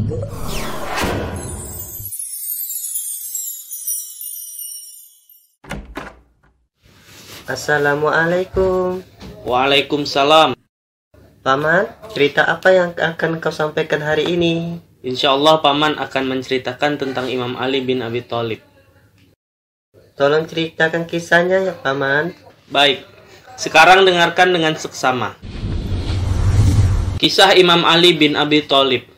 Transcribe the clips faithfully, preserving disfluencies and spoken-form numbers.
Assalamualaikum. Waalaikumsalam. Paman, cerita apa yang akan kau sampaikan hari ini? Insya Allah Paman akan menceritakan tentang Imam Ali bin Abi Thalib. Tolong ceritakan kisahnya ya Paman. Baik, sekarang dengarkan dengan seksama. Kisah Imam Ali bin Abi Thalib.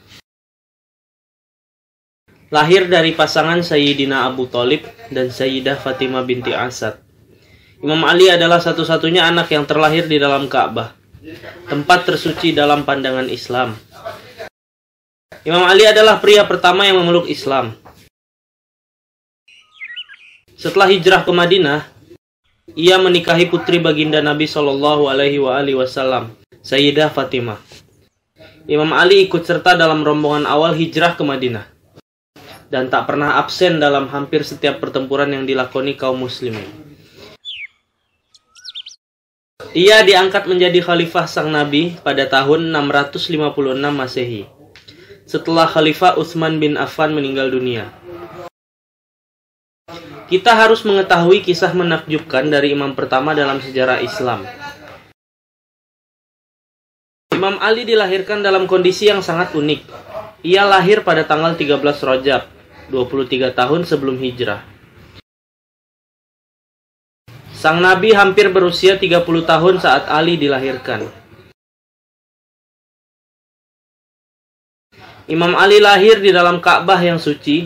Lahir dari pasangan Sayyidina Abu Thalib dan Sayyidah Fatimah binti Asad. Imam Ali adalah satu-satunya anak yang terlahir di dalam Ka'bah, tempat tersuci dalam pandangan Islam. Imam Ali adalah pria pertama yang memeluk Islam. Setelah hijrah ke Madinah, ia menikahi putri baginda Nabi Shallallahu Alaihi Wasallam, Sayyidah Fatimah. Imam Ali ikut serta dalam rombongan awal hijrah ke Madinah dan tak pernah absen dalam hampir setiap pertempuran yang dilakoni kaum muslimin. Ia diangkat menjadi khalifah sang Nabi pada tahun enam ratus lima puluh enam Masehi, setelah Khalifah Utsman bin Affan meninggal dunia. Kita harus mengetahui kisah menakjubkan dari imam pertama dalam sejarah Islam. Imam Ali dilahirkan dalam kondisi yang sangat unik. Ia lahir pada tanggal tiga belas Rajab, dua puluh tiga tahun sebelum hijrah. Sang Nabi hampir berusia tiga puluh tahun saat Ali dilahirkan. Imam Ali lahir di dalam Ka'bah yang suci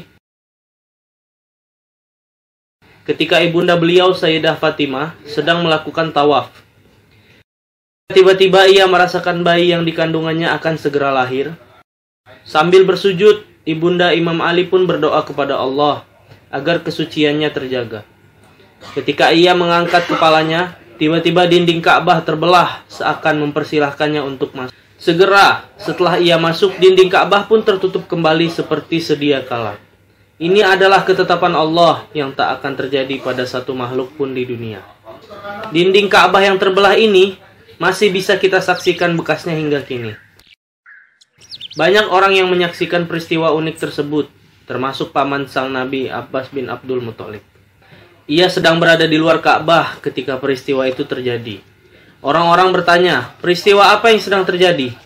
ketika ibunda beliau Sayyidah Fatimah sedang melakukan tawaf. Tiba-tiba ia merasakan bayi yang dikandungannya akan segera lahir. Sambil bersujud, ibunda Imam Ali pun berdoa kepada Allah agar kesuciannya terjaga. Ketika ia mengangkat kepalanya, tiba-tiba dinding Ka'bah terbelah seakan mempersilahkannya untuk masuk. Segera setelah ia masuk, dinding Ka'bah pun tertutup kembali seperti sedia kala. Ini adalah ketetapan Allah yang tak akan terjadi pada satu makhluk pun di dunia. Dinding Ka'bah yang terbelah ini masih bisa kita saksikan bekasnya hingga kini. Banyak orang yang menyaksikan peristiwa unik tersebut, termasuk paman sang Nabi Abbas bin Abdul Muthalib. Ia sedang berada di luar Ka'bah ketika peristiwa itu terjadi. Orang-orang bertanya, peristiwa apa yang sedang terjadi?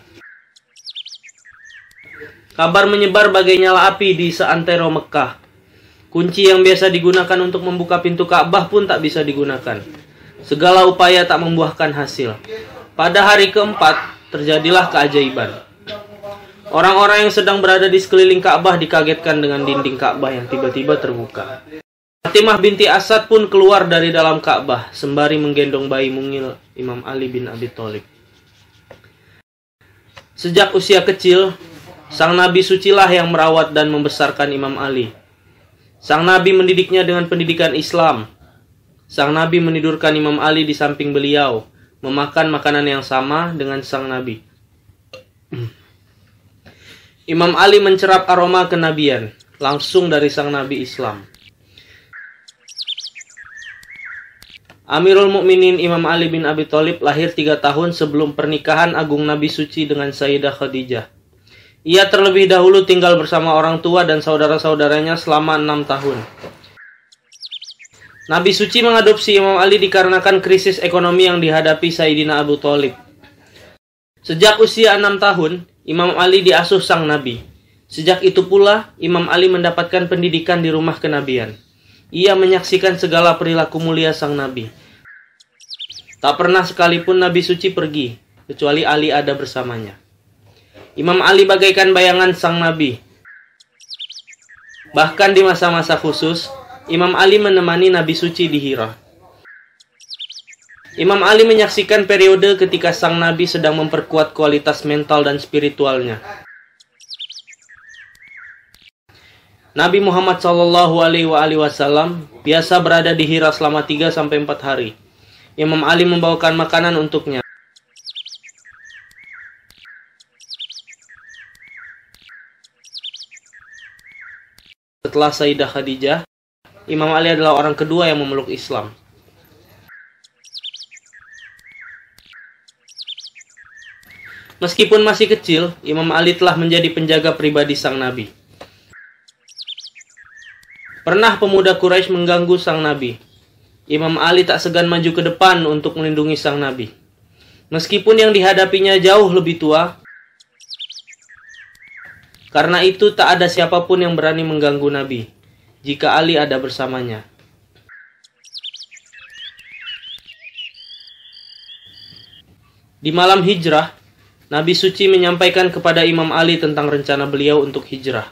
Kabar menyebar bagai nyala api di seantero Mekah. Kunci yang biasa digunakan untuk membuka pintu Ka'bah pun tak bisa digunakan. Segala upaya tak membuahkan hasil. Pada hari keempat, terjadilah keajaiban. Orang-orang yang sedang berada di sekeliling Ka'bah dikagetkan dengan dinding Ka'bah yang tiba-tiba terbuka. Fatimah binti Asad pun keluar dari dalam Ka'bah sembari menggendong bayi mungil Imam Ali bin Abi Thalib. Sejak usia kecil, sang Nabi sucilah yang merawat dan membesarkan Imam Ali. Sang Nabi mendidiknya dengan pendidikan Islam. Sang Nabi menidurkan Imam Ali di samping beliau, memakan makanan yang sama dengan sang Nabi. Imam Ali mencerap aroma kenabian langsung dari sang Nabi Islam. Amirul Mukminin Imam Ali bin Abi Thalib lahir tiga tahun sebelum pernikahan agung Nabi Suci dengan Sayyidah Khadijah. Ia terlebih dahulu tinggal bersama orang tua dan saudara-saudaranya selama enam tahun. Nabi Suci mengadopsi Imam Ali dikarenakan krisis ekonomi yang dihadapi Sayyidina Abu Thalib. Sejak usia enam tahun, Imam Ali diasuh sang Nabi. Sejak itu pula, Imam Ali mendapatkan pendidikan di rumah kenabian. Ia menyaksikan segala perilaku mulia sang Nabi. Tak pernah sekalipun Nabi Suci pergi, kecuali Ali ada bersamanya. Imam Ali bagaikan bayangan sang Nabi. Bahkan di masa-masa khusus, Imam Ali menemani Nabi Suci di Hira. Imam Ali menyaksikan periode ketika sang Nabi sedang memperkuat kualitas mental dan spiritualnya. Nabi Muhammad shallallahu alaihi wasallam biasa berada di Hira selama tiga sampai empat hari. Imam Ali membawakan makanan untuknya. Setelah Sayyidah Khadijah, Imam Ali adalah orang kedua yang memeluk Islam. Meskipun masih kecil, Imam Ali telah menjadi penjaga pribadi sang Nabi. Pernah pemuda Quraisy mengganggu sang Nabi. Imam Ali tak segan maju ke depan untuk melindungi sang Nabi. Meskipun yang dihadapinya jauh lebih tua, karena itu tak ada siapapun yang berani mengganggu Nabi jika Ali ada bersamanya. Di malam hijrah, Nabi suci menyampaikan kepada Imam Ali tentang rencana beliau untuk hijrah.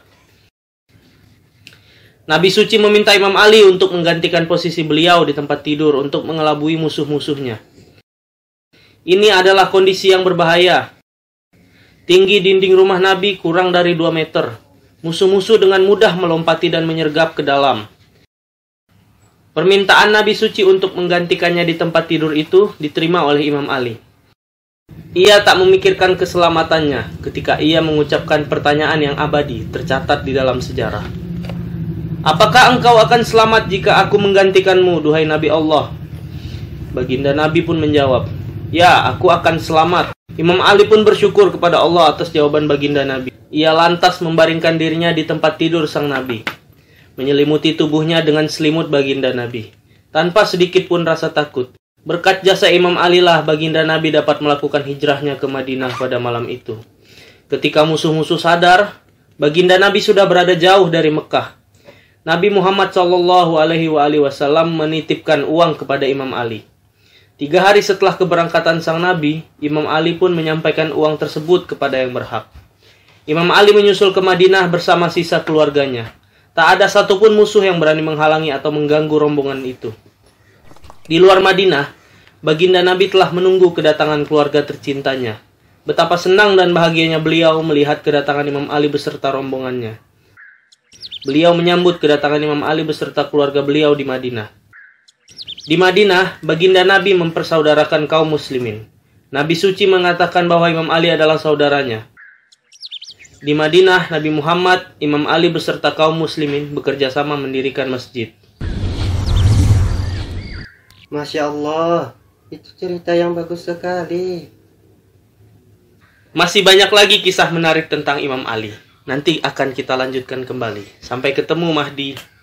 Nabi suci meminta Imam Ali untuk menggantikan posisi beliau di tempat tidur untuk mengelabui musuh-musuhnya. Ini adalah kondisi yang berbahaya. Tinggi dinding rumah Nabi kurang dari dua meter. Musuh-musuh dengan mudah melompati dan menyergap ke dalam. Permintaan Nabi suci untuk menggantikannya di tempat tidur itu diterima oleh Imam Ali. Ia tak memikirkan keselamatannya ketika ia mengucapkan pertanyaan yang abadi tercatat di dalam sejarah. Apakah engkau akan selamat jika aku menggantikanmu, duhai Nabi Allah? Baginda Nabi pun menjawab, ya, aku akan selamat. Imam Ali pun bersyukur kepada Allah atas jawaban baginda Nabi. Ia lantas membaringkan dirinya di tempat tidur sang Nabi, menyelimuti tubuhnya dengan selimut baginda Nabi, tanpa sedikit pun rasa takut. Berkat jasa Imam Ali lah baginda Nabi dapat melakukan hijrahnya ke Madinah pada malam itu. Ketika musuh-musuh sadar, baginda Nabi sudah berada jauh dari Mekah. Nabi Muhammad shallallahu alaihi wasallam menitipkan uang kepada Imam Ali. Tiga hari setelah keberangkatan sang Nabi, Imam Ali pun menyampaikan uang tersebut kepada yang berhak. Imam Ali menyusul ke Madinah bersama sisa keluarganya. Tak ada satupun musuh yang berani menghalangi atau mengganggu rombongan itu. Di luar Madinah, baginda Nabi telah menunggu kedatangan keluarga tercintanya. Betapa senang dan bahagianya beliau melihat kedatangan Imam Ali beserta rombongannya. Beliau menyambut kedatangan Imam Ali beserta keluarga beliau di Madinah. Di Madinah, baginda Nabi mempersaudarakan kaum muslimin. Nabi suci mengatakan bahwa Imam Ali adalah saudaranya. Di Madinah, Nabi Muhammad, Imam Ali beserta kaum muslimin bekerja sama mendirikan masjid. Masya Allah, itu cerita yang bagus sekali. Masih banyak lagi kisah menarik tentang Imam Ali. Nanti akan kita lanjutkan kembali. Sampai ketemu, Mahdi.